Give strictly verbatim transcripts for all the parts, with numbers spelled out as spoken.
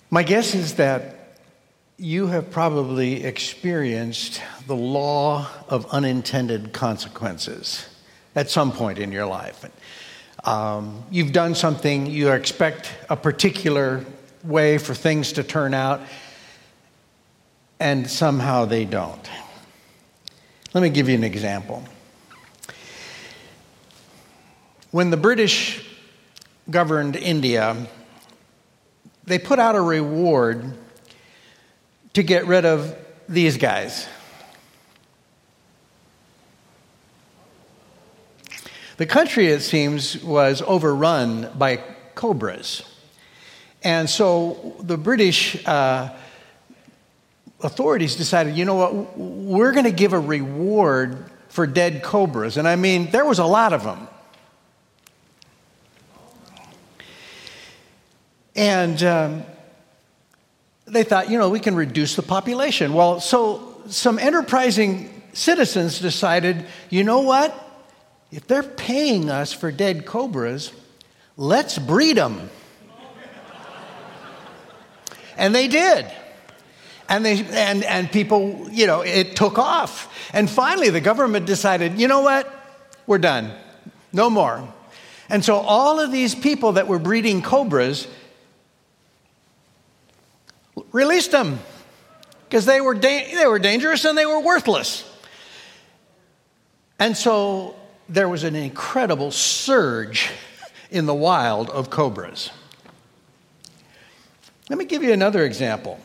My guess is that you have probably experienced the law of unintended consequences at some point in your life. Um, you've done something, you expect a particular way for things to turn out, and somehow they don't. Let me give you an example. When the British governed India, they put out a reward to get rid of these guys. The country, it seems, was overrun by cobras. And so the British uh, authorities decided, you know what, we're going to give a reward for dead cobras. And I mean, there was a lot of them. And um, they thought, you know, we can reduce the population. Well, so some enterprising citizens decided, you know what? If they're paying us for dead cobras, let's breed them. And they did. And they and and people, you know, it took off. And finally the government decided, you know what? We're done. No more. And so all of these people that were breeding cobras released them because they were da- they were dangerous and they were worthless. And so there was an incredible surge in the wild of cobras. Let me give you another example.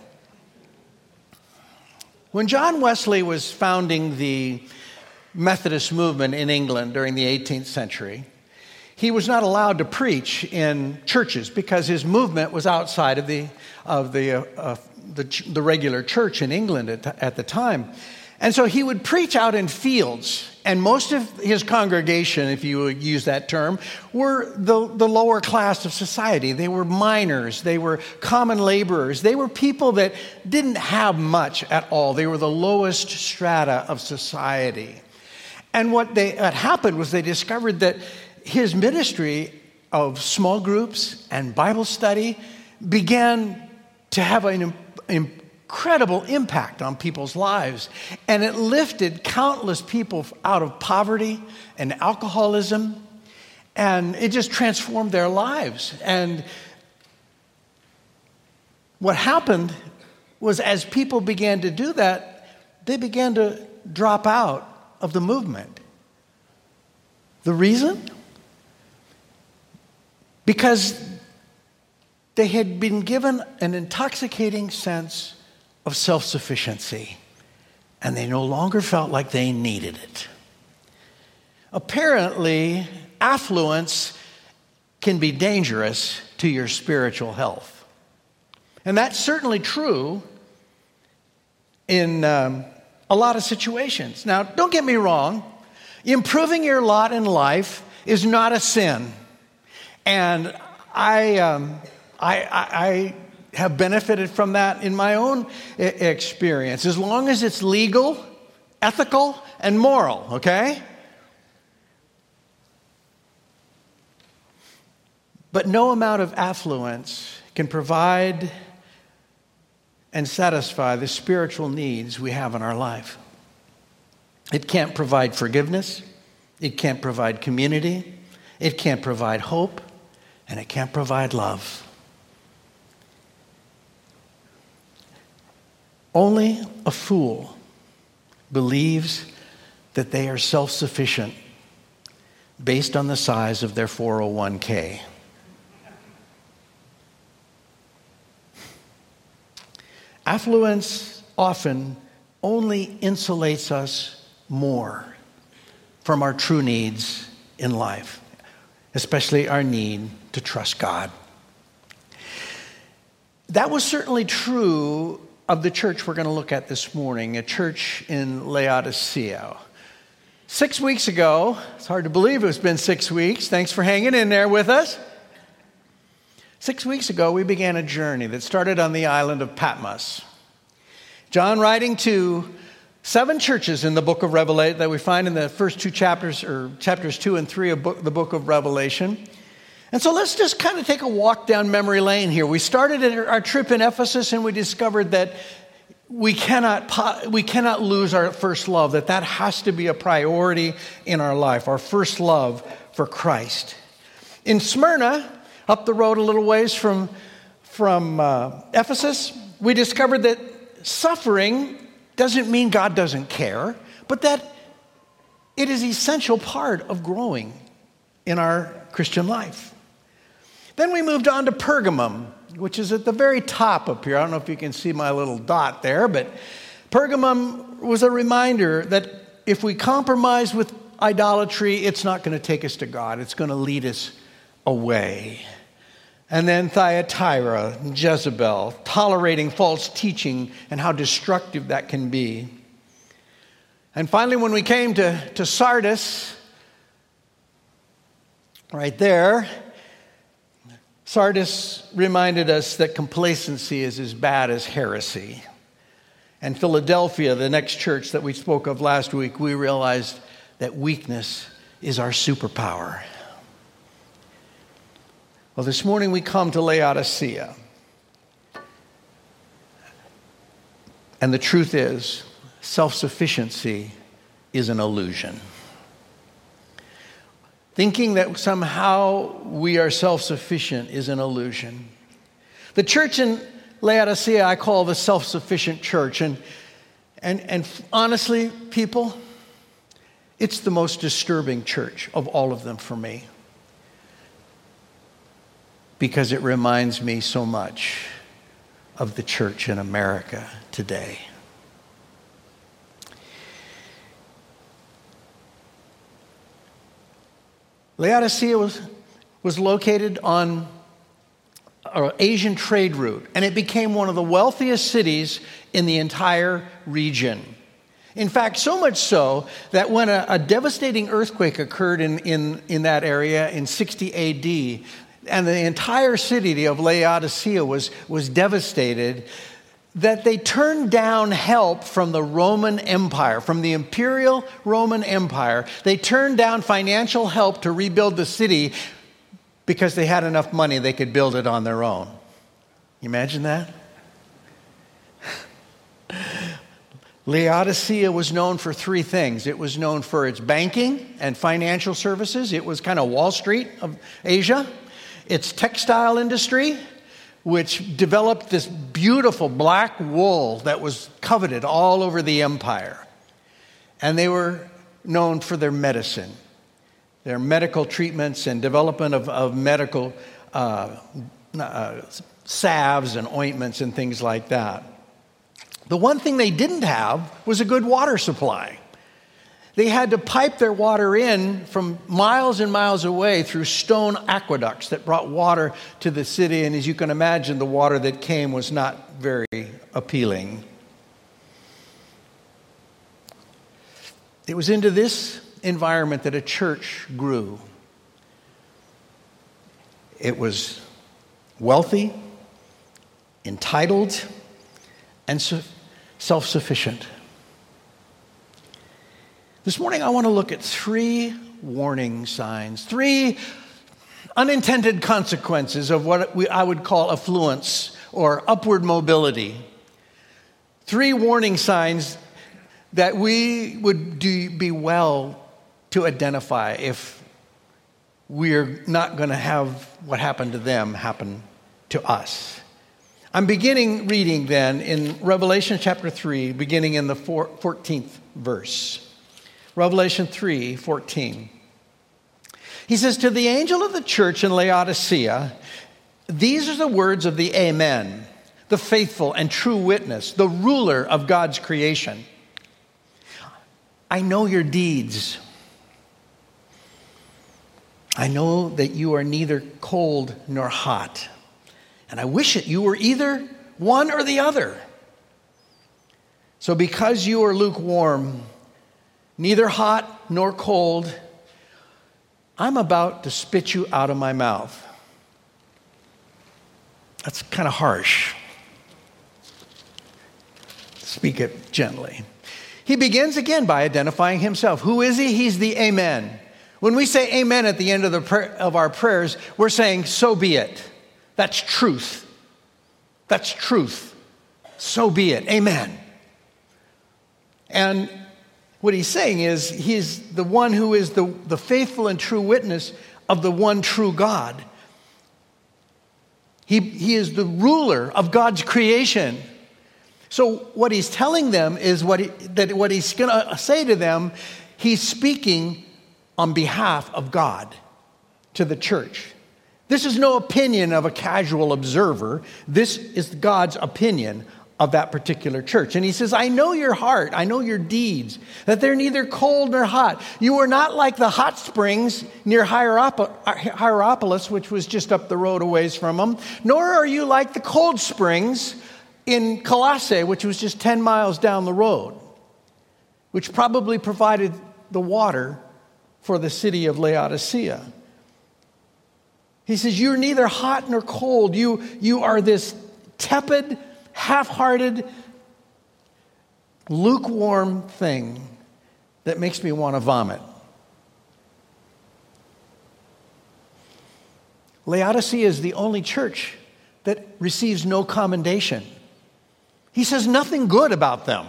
When John Wesley was founding the Methodist movement in England during the eighteenth century, he was not allowed to preach in churches because his movement was outside of the of the uh, uh, the, the regular church in England at, at the time. And so he would preach out in fields, and most of his congregation, if you would use that term, were the, the lower class of society. They were miners, they were common laborers, they were people that didn't have much at all. They were the lowest strata of society. And what they what happened was they discovered that his ministry of small groups and Bible study began to have an incredible impact on people's lives. And it lifted countless people out of poverty and alcoholism. And it just transformed their lives. And what happened was as people began to do that, they began to drop out of the movement. The reason? Because they had been given an intoxicating sense of self-sufficiency, and they no longer felt like they needed it. Apparently, affluence can be dangerous to your spiritual health. And that's certainly true in um, a lot of situations. Now, don't get me wrong. Improving your lot in life is not a sin. And I, um, I, I, I have benefited from that in my own experience, as long as it's legal, ethical, and moral, okay? But no amount of affluence can provide and satisfy the spiritual needs we have in our life. It can't provide forgiveness, it can't provide community, it can't provide hope, and it can't provide love. Only a fool believes that they are self-sufficient based on the size of their four oh one k. Affluence often only insulates us more from our true needs in life, especially our need to trust God. That was certainly true of the church we're going to look at this morning, a church in Laodicea. Six weeks ago, it's hard to believe it's been six weeks. Thanks for hanging in there with us. Six weeks ago, we began a journey that started on the island of Patmos. John, writing to seven churches in the book of Revelation that we find in the first two chapters, or chapters two and three of book, the book of Revelation. And so let's just kind of take a walk down memory lane here. We started our trip in Ephesus and we discovered that we cannot, we cannot lose our first love, that that has to be a priority in our life, our first love for Christ. In Smyrna, up the road a little ways from, from uh, Ephesus, we discovered that suffering doesn't mean God doesn't care, but that it is an essential part of growing in our Christian life. Then we moved on to Pergamum, which is at the very top up here. I don't know if you can see my little dot there, but Pergamum was a reminder that if we compromise with idolatry, it's not going to take us to God. It's going to lead us away. And then Thyatira, Jezebel, tolerating false teaching and how destructive that can be. And finally, when we came to, to Sardis, right there, Sardis reminded us that complacency is as bad as heresy. And Philadelphia, the next church that we spoke of last week, we realized that weakness is our superpower. Well, this morning we come to Laodicea. And the truth is, self-sufficiency is an illusion. Thinking that somehow we are self-sufficient is an illusion. The church in Laodicea I call the self-sufficient church. And, and, and honestly, people, it's the most disturbing church of all of them for me. Because it reminds me so much of the church in America today. Laodicea was, was located on an Asian trade route, and it became one of the wealthiest cities in the entire region. In fact, so much so that when a, a devastating earthquake occurred in, in, in that area in sixty A D, and the entire city of Laodicea was, was devastated, that they turned down help from the Roman Empire, from the Imperial Roman Empire. They turned down financial help to rebuild the city because they had enough money they could build it on their own. You imagine that? Laodicea was known for three things. It was known for its banking and financial services. It was kind of Wall Street of Asia. Its textile industry, which developed this beautiful black wool that was coveted all over the empire. And they were known for their medicine, their medical treatments and development of, of medical uh, uh, salves and ointments and things like that. The one thing they didn't have was a good water supply. They had to pipe their water in from miles and miles away through stone aqueducts that brought water to the city. And as you can imagine, the water that came was not very appealing. It was into this environment that a church grew. It was wealthy, entitled, and self-sufficient. This morning, I want to look at three warning signs, three unintended consequences of what we, I would call affluence or upward mobility. Three warning signs that we would do, be well to identify if we're not going to have what happened to them happen to us. I'm beginning reading then in Revelation chapter three, beginning in the fourteenth verse. Revelation three fourteen. He says, to the angel of the church in Laodicea, these are the words of the Amen, the faithful and true witness, the ruler of God's creation. I know your deeds. I know that you are neither cold nor hot. And I wish it you were either one or the other. So because you are lukewarm, neither hot nor cold, I'm about to spit you out of my mouth. That's kind of harsh. Speak it gently. He begins again by identifying himself. Who is he? He's the Amen, When we say amen at the end of, the prayer, of our prayers, we're saying, so be it. That's truth. That's truth. So be it. Amen. And what he's saying is, he's the one who is the, the faithful and true witness of the one true God. He, he is the ruler of God's creation. So what he's telling them is what he, that what he's going to say to them, he's speaking on behalf of God to the church. This is no opinion of a casual observer. This is God's opinion of that particular church. And he says, I know your heart, I know your deeds, that they're neither cold nor hot. You are not like the hot springs near Hierapolis, which was just up the road a ways from them, nor are you like the cold springs in Colossae, which was just ten miles down the road, which probably provided the water for the city of Laodicea. He says, you're neither hot nor cold. You, you are this tepid, half-hearted, lukewarm thing that makes me want to vomit. Laodicea is the only church that receives no commendation. He says nothing good about them.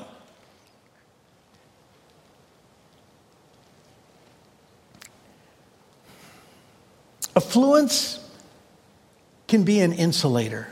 Affluence can be an insulator.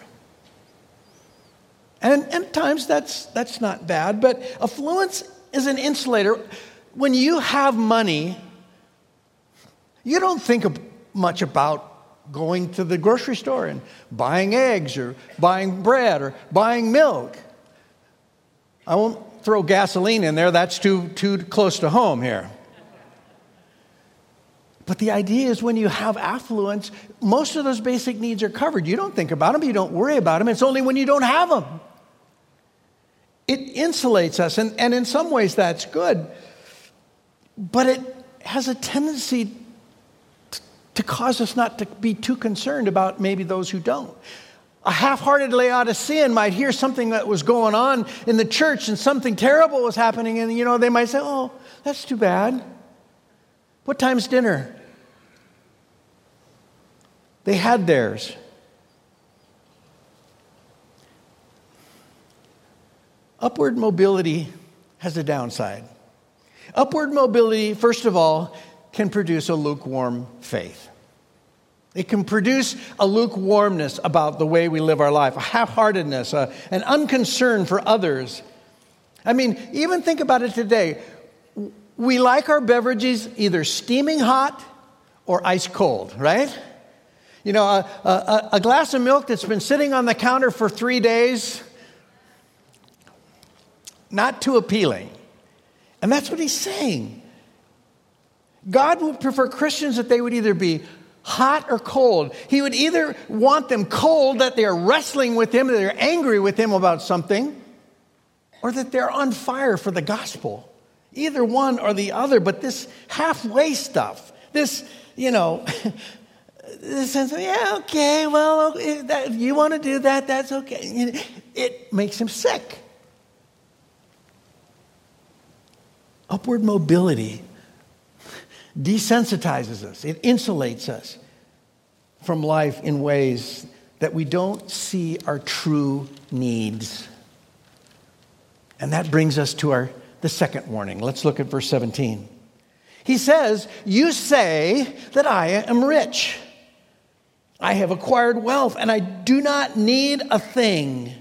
And, and at times that's, that's not bad, but affluence is an insulator. When you have money, you don't think of much about going to the grocery store and buying eggs or buying bread or buying milk. I won't throw gasoline in there. That's too, too close to home here. But the idea is when you have affluence, most of those basic needs are covered. You don't think about them. You don't worry about them. It's only when you don't have them. It insulates us. And, and in some ways that's good. But it has a tendency t- to cause us not to be too concerned about maybe those who don't. A half-hearted Laodicean might hear something that was going on in the church and something terrible was happening. And, you know, they might say, oh, that's too bad. What time's dinner? They had theirs. Upward mobility has a downside. Upward mobility, first of all, can produce a lukewarm faith. It can produce a lukewarmness about the way we live our life, a half-heartedness, a, an unconcern for others. I mean, even think about it today. We like our beverages either steaming hot or ice cold, right? You know, a, a, a glass of milk that's been sitting on the counter for three days, not too appealing. And that's what he's saying. God would prefer Christians that they would either be hot or cold. He would either want them cold, that they're wrestling with him, that they're angry with him about something, or that they're on fire for the gospel. Either one or the other, but this halfway stuff, this, you know, this sense of, yeah, okay, well, if you want to do that, that's okay. It makes him sick. Upward mobility desensitizes us. It insulates us from life in ways that we don't see our true needs. And that brings us to our the second warning. Let's look at verse seventeen. He says, you say that I am rich. I have acquired wealth and I do not need a thing.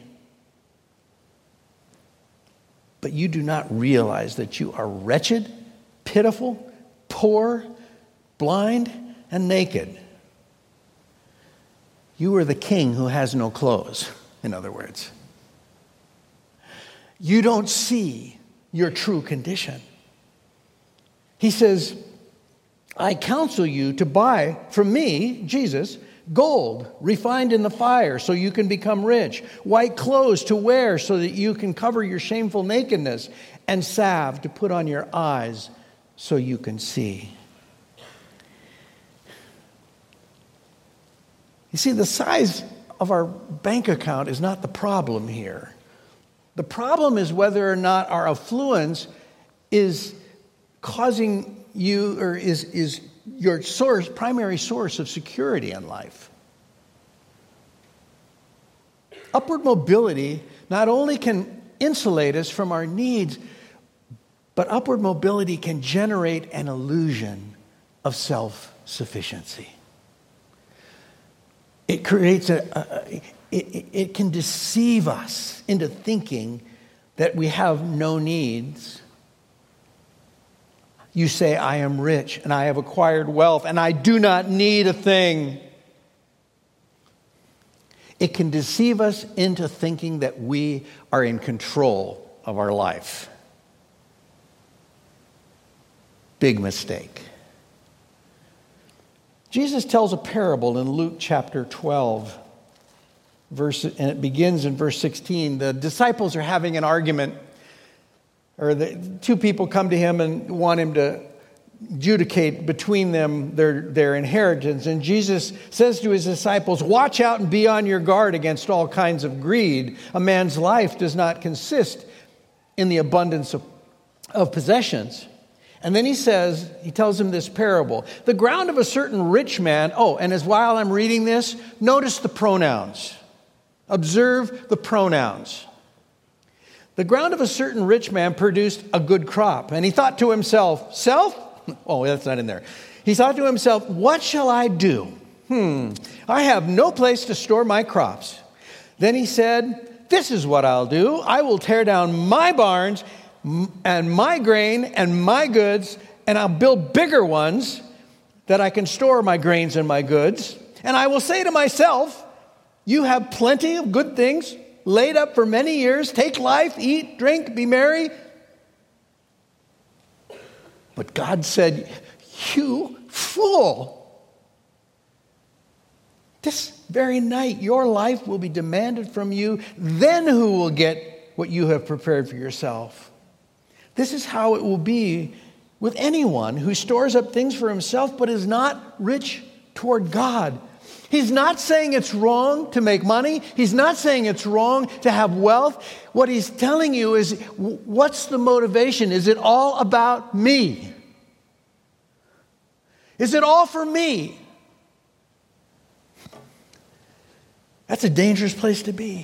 But you do not realize that you are wretched, pitiful, poor, blind, and naked. You are the king who has no clothes, in other words. You don't see your true condition. He says, I counsel you to buy from me, Jesus, gold refined in the fire so you can become rich, white clothes to wear so that you can cover your shameful nakedness, and salve to put on your eyes so you can see. You see, the size of our bank account is not the problem here. The problem is whether or not our affluence is causing you or is, is your source, primary source of security in life. Upward mobility not only can insulate us from our needs, but upward mobility can generate an illusion of self-sufficiency. It creates a, a it, it can deceive us into thinking that we have no needs. You say, I am rich and I have acquired wealth and I do not need a thing. It can deceive us into thinking that we are in control of our life. Big mistake. Jesus tells a parable in Luke chapter twelve, verse, and it begins in verse sixteen. The disciples are having an argument, or the two people come to him and want him to adjudicate between them their, their inheritance. And Jesus says to his disciples, watch out and be on your guard against all kinds of greed. A man's life does not consist in the abundance of, of possessions. And then he says, he tells him this parable. The ground of a certain rich man, oh, and as while I'm reading this, notice the pronouns. Observe the pronouns. The ground of a certain rich man produced a good crop. And he thought to himself, self? Oh, that's not in there. He thought to himself, what shall I do? Hmm, I have no place to store my crops. Then he said, this is what I'll do. I will tear down my barns and my grain and my goods, and I'll build bigger ones that I can store my grains and my goods. And I will say to myself, you have plenty of good things laid up for many years. Take life, eat, drink, be merry. But God said, you fool. This very night your life will be demanded from you. Then who will get what you have prepared for yourself? This is how it will be with anyone who stores up things for himself but is not rich toward God. He's not saying it's wrong to make money. He's not saying it's wrong to have wealth. What he's telling you is, what's the motivation? Is it all about me? Is it all for me? That's a dangerous place to be.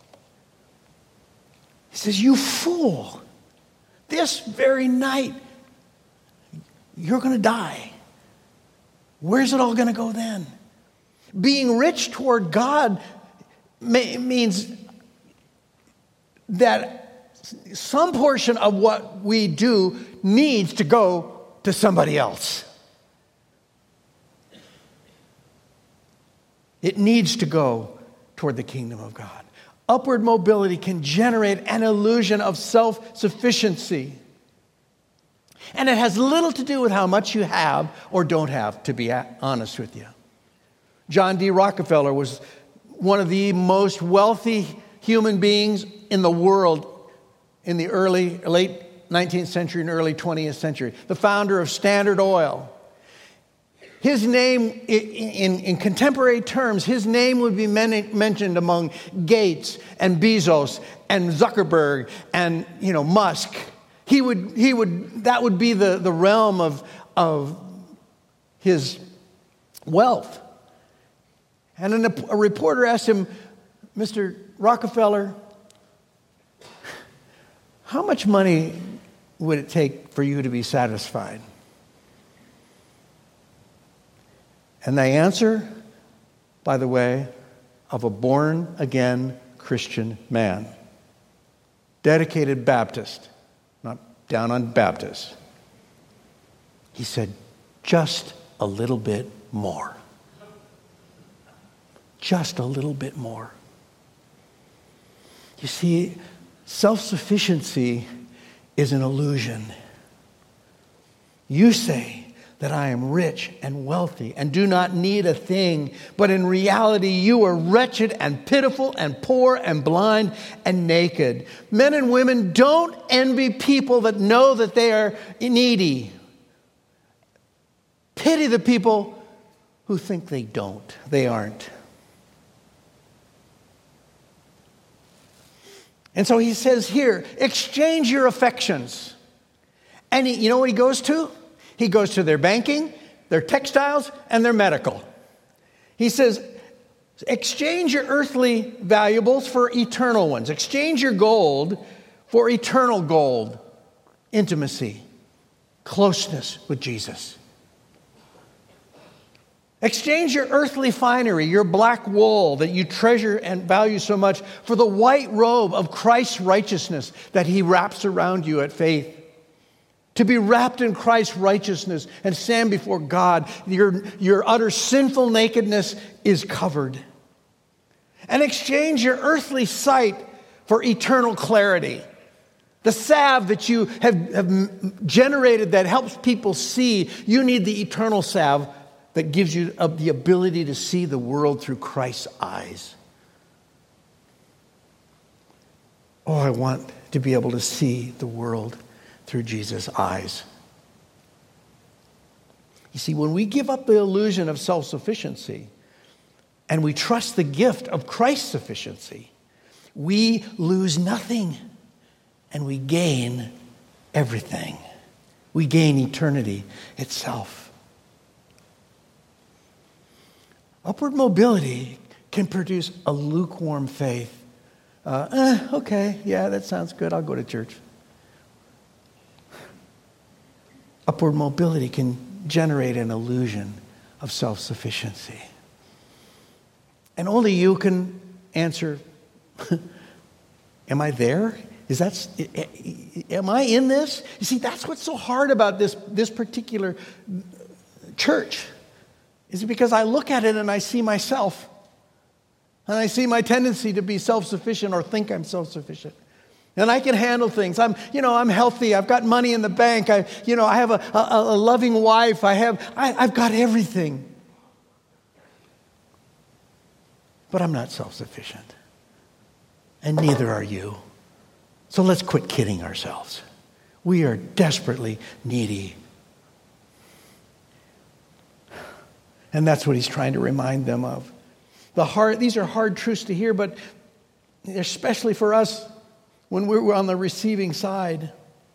He says, you fool. This very night, you're going to die. Where's it all going to go then? Being rich toward God may, means that some portion of what we do needs to go to somebody else. It needs to go toward the kingdom of God. Upward mobility can generate an illusion of self-sufficiency. And it has little to do with how much you have or don't have, to be honest with you. John D. Rockefeller was one of the most wealthy human beings in the world in the early, late nineteenth century and early twentieth century. The founder of Standard Oil. His name, in, in contemporary terms, his name would be men, mentioned among Gates and Bezos and Zuckerberg and, you know, Musk. He would, he would, that would be the, the realm of, of his wealth. And a, a reporter asked him, Mister Rockefeller, how much money would it take for you to be satisfied? And the answer, by the way, of a born-again Christian man, dedicated Baptist, not down on Baptists. He said, just a little bit more. Just a little bit more. You see, self-sufficiency is an illusion. You say that I am rich and wealthy and do not need a thing, but in reality you are wretched and pitiful and poor and blind and naked. Men and women, don't envy people that know that they are needy. Pity the people who think they don't, they aren't. And so he says here, exchange your affections. And he, you know what he goes to? He goes to their banking, they're textiles, and they're medical. He says, exchange your earthly valuables for eternal ones. Exchange your gold for eternal gold. Intimacy, closeness with Jesus. Exchange your earthly finery, your black wool that you treasure and value so much, for the white robe of Christ's righteousness that he wraps around you at faith. To be wrapped in Christ's righteousness and stand before God, your, your utter sinful nakedness is covered. And exchange your earthly sight for eternal clarity. The salve that you have, have generated that helps people see, you need the eternal salve that gives you the ability to see the world through Christ's eyes. Oh, I want to be able to see the world through Jesus' eyes. You see, when we give up the illusion of self-sufficiency and we trust the gift of Christ's sufficiency, we lose nothing and we gain everything. We gain eternity itself. Upward mobility can produce a lukewarm faith. Uh, eh, okay, yeah, that sounds good. I'll go to church. Upward mobility can generate an illusion of self-sufficiency. And only you can answer, am I there? Is that, am I in this? You see, that's what's so hard about this, this particular church. Is it because I look at it and I see myself. And I see my tendency to be self-sufficient or think I'm self-sufficient. And I can handle things. I'm, you know, I'm healthy. I've got money in the bank. I, you know, I have a, a, a loving wife. I have, I, I've got everything. But I'm not self-sufficient. And neither are you. So let's quit kidding ourselves. We are desperately needy. And that's what he's trying to remind them of. The hard, these are hard truths to hear, but especially for us when we're on the receiving side.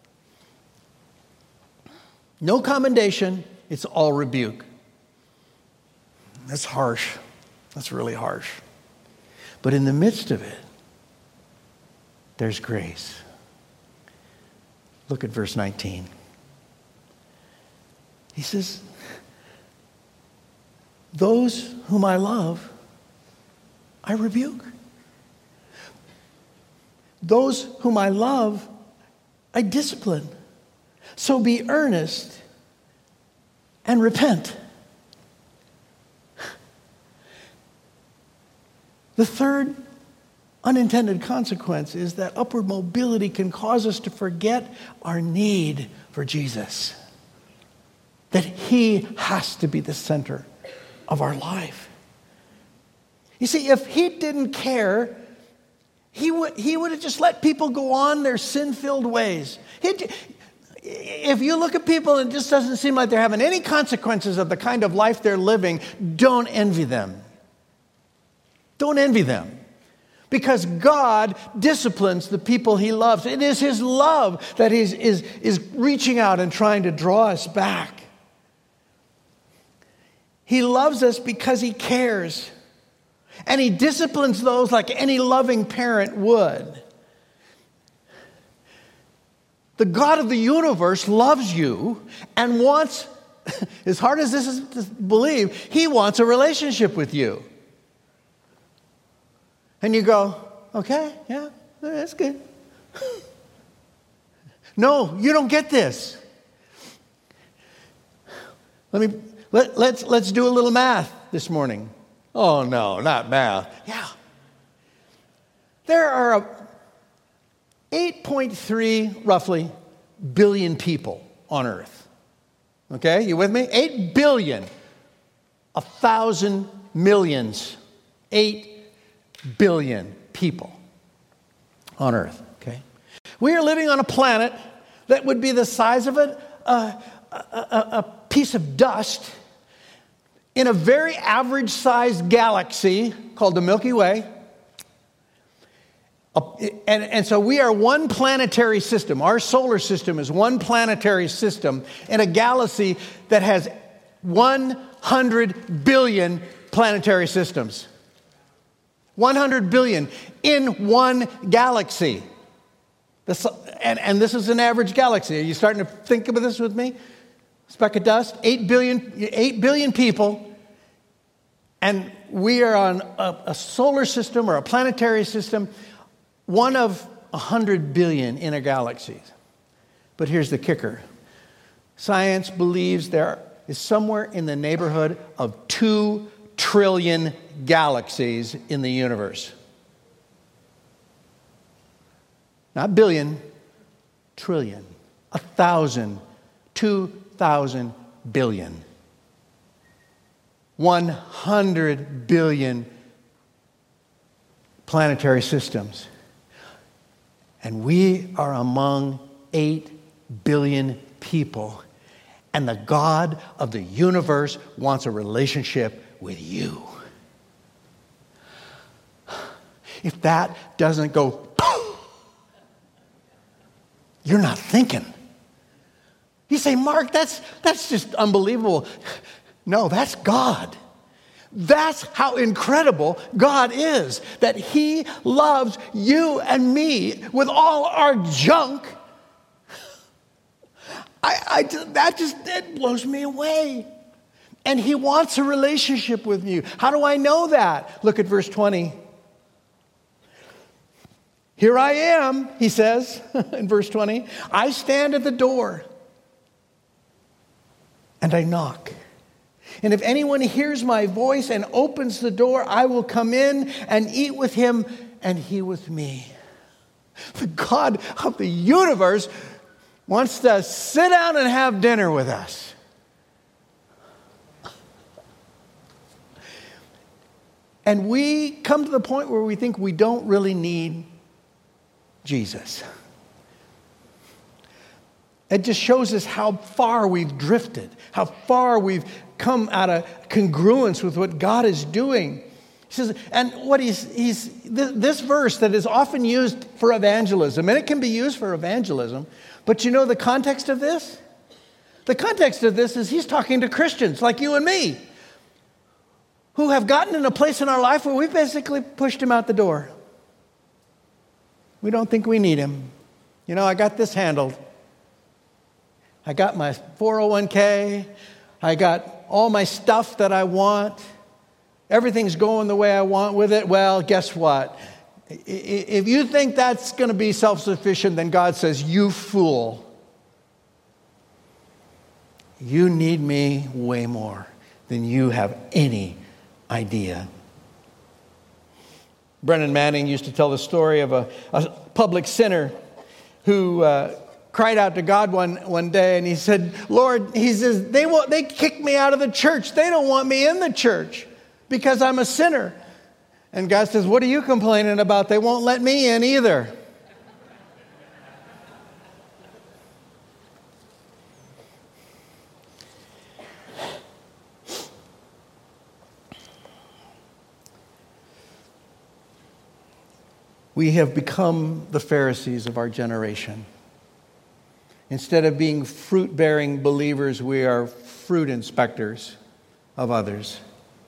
No commendation, it's all rebuke. That's harsh. That's really harsh. But in the midst of it, there's grace. Look at verse nineteen. He says, those whom I love, I rebuke. Those whom I love, I discipline. So be earnest and repent. The third unintended consequence is that upward mobility can cause us to forget our need for Jesus. That he has to be the center of our life. You see, if he didn't care, he would he would have just let people go on their sin-filled ways. He'd, if you look at people and it just doesn't seem like they're having any consequences of the kind of life they're living, don't envy them. Don't envy them. Because God disciplines the people he loves. It is his love that is, is, is reaching out and trying to draw us back. He loves us because he cares. And he disciplines those like any loving parent would. The God of the universe loves you and wants, as hard as this is to believe, he wants a relationship with you. And you go, okay, yeah, that's good. No, you don't get this. Let me let, let's let's do a little math this morning. Oh no, not math. Yeah. There are eight point three roughly billion people on earth. Okay, you with me? eight billion. A thousand millions. eight billion people on earth. Okay? We are living on a planet that would be the size of a, a, a, a piece of dust in a very average-sized galaxy called the Milky Way. And, and so we are one planetary system. Our solar system is one planetary system in a galaxy that has one hundred billion planetary systems. one hundred billion in one galaxy. This, and, and this is an average galaxy. Are you starting to think about this with me? Speck of dust, eight billion, eight billion people, and we are on a, a solar system or a planetary system, one of one hundred billion inner galaxies. But here's the kicker. Science believes there is somewhere in the neighborhood of two trillion galaxies in the universe. Not billion, trillion. A thousand, two thousand billion. one hundred billion planetary systems. And we are among eight billion people. And the God of the universe wants a relationship with you. If that doesn't go, you're not thinking. You say, Mark, that's, that's just unbelievable. No, that's God. That's how incredible God is, that He loves you and me with all our junk. I, I, that just it blows me away. And He wants a relationship with you. How do I know that? Look at verse twenty. Here I am, He says in verse twenty. I stand at the door and I knock. And if anyone hears my voice and opens the door, I will come in and eat with him and he with me. The God of the universe wants to sit down and have dinner with us. And we come to the point where we think we don't really need Jesus. It just shows us how far we've drifted, how far we've come out of congruence with what God is doing. He says, and what he's, he's this verse that is often used for evangelism, and it can be used for evangelism, but you know the context of this? The context of this is he's talking to Christians like you and me, who have gotten in a place in our life where we've basically pushed him out the door. We don't think we need him. You know, I got this handled. I got my four oh one k. I got all my stuff that I want. Everything's going the way I want with it. Well, guess what? If you think that's going to be self-sufficient, then God says, you fool. You need me way more than you have any idea. Brennan Manning used to tell the story of a, a public sinner who uh, cried out to God one, one day, and he said, Lord, he says, they want, they kicked me out of the church. They don't want me in the church because I'm a sinner. And God says, what are you complaining about? They won't let me in either. We have become the Pharisees of our generation. Instead of being fruit-bearing believers, we are fruit inspectors of others.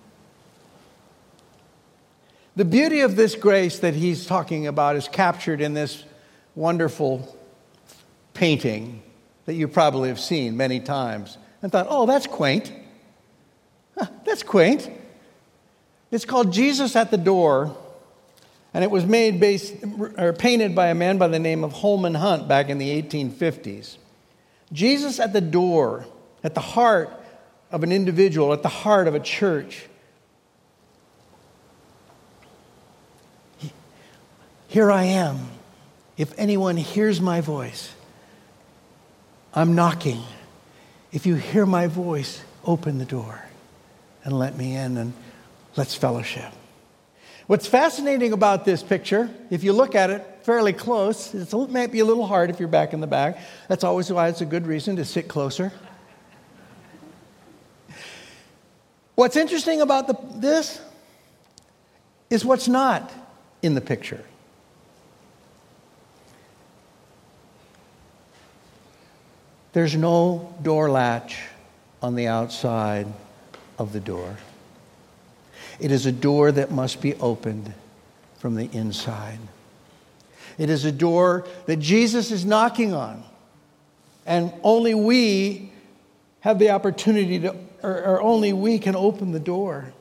The beauty of this grace that he's talking about is captured in this wonderful painting that you probably have seen many times and thought, oh, that's quaint. Huh, that's quaint. It's called Jesus at the Door. And it was made based or painted by a man by the name of Holman Hunt back in the eighteen fifties. Jesus at the door, at the heart of an individual, at the heart of a church. Here I am. If anyone hears my voice, I'm knocking. If you hear my voice, open the door and let me in and let's fellowship. What's fascinating about this picture, if you look at it fairly close, it might be a little hard if you're back in the back. That's always why it's a good reason to sit closer. What's interesting about the, this is what's not in the picture. There's no door latch. on the outside of the door. It is a door that must be opened from the inside. It is a door that Jesus is knocking on. And only we have the opportunity to, or, or only we can open the door.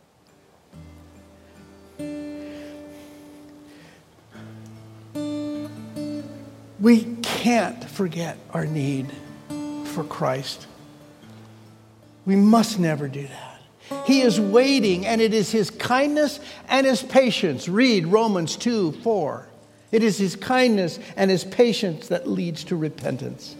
We can't forget our need for Christ. We must never do that. He is waiting, and it is His kindness and His patience. Read Romans two four. It is His kindness and His patience that leads to repentance.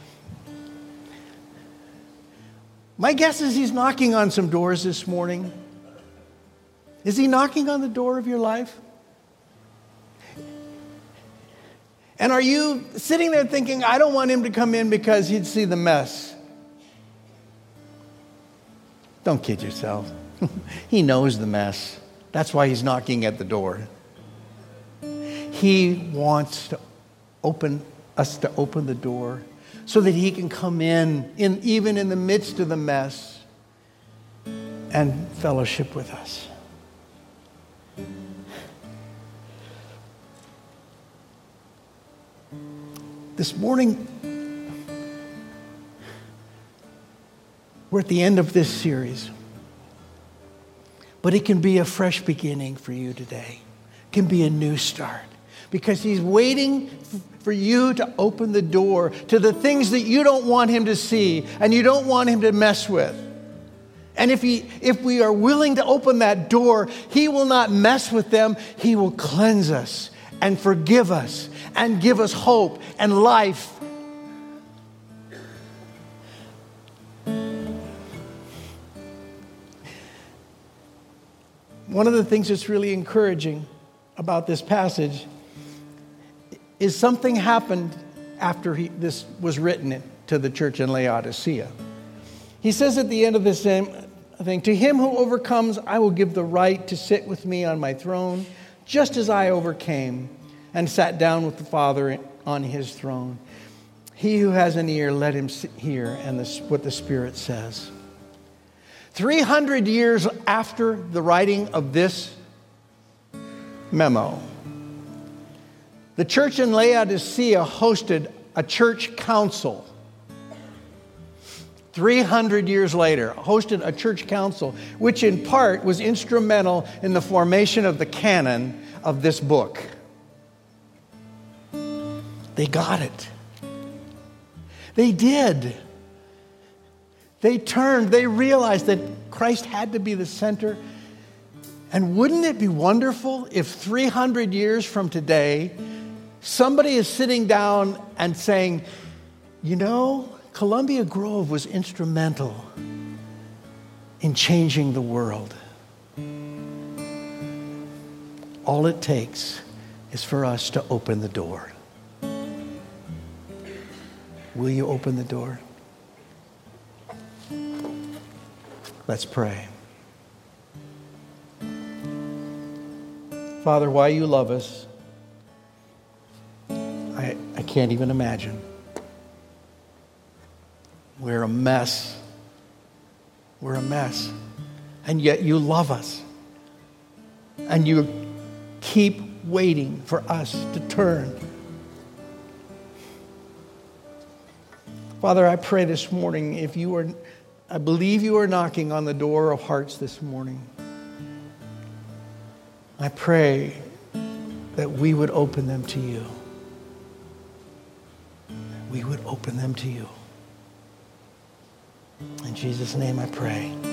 My guess is He's knocking on some doors this morning. Is He knocking on the door of your life? And are you sitting there thinking, I don't want Him to come in because He'd see the mess? Don't kid yourself. He knows the mess. That's why He's knocking at the door. He wants to open us to open the door so that He can come in, in even in the midst of the mess, and fellowship with us. This morning, we're at the end of this series, but it can be a fresh beginning for you today. It can be a new start, because He's waiting for you to open the door to the things that you don't want Him to see and you don't want Him to mess with. And if he, if we are willing to open that door, He will not mess with them. He will cleanse us and forgive us and give us hope and life. One of the things that's really encouraging about this passage is something happened after he, this was written to the church in Laodicea. He says at the end of this same thing, "To him who overcomes, I will give the right to sit with me on my throne, just as I overcame and sat down with the Father on His throne. He who has an ear, let him hear and this, what the Spirit says." three hundred years after the writing of this memo, the church in Laodicea hosted a church council. three hundred years later, hosted a church council, which in part was instrumental in the formation of the canon of this book. They got it. They did. They turned. They realized that Christ had to be the center. And wouldn't it be wonderful if three hundred years from today, somebody is sitting down and saying, you know, Columbia Grove was instrumental in changing the world. All it takes is for us to open the door. Will you open the door? Let's pray. Father, why you love us, I, I can't even imagine. We're a mess. We're a mess. And yet you love us. And you keep waiting for us to turn. Father, I pray this morning, if you are, I believe you are knocking on the door of hearts this morning. I pray that we would open them to you. We would open them to you. In Jesus' name I pray.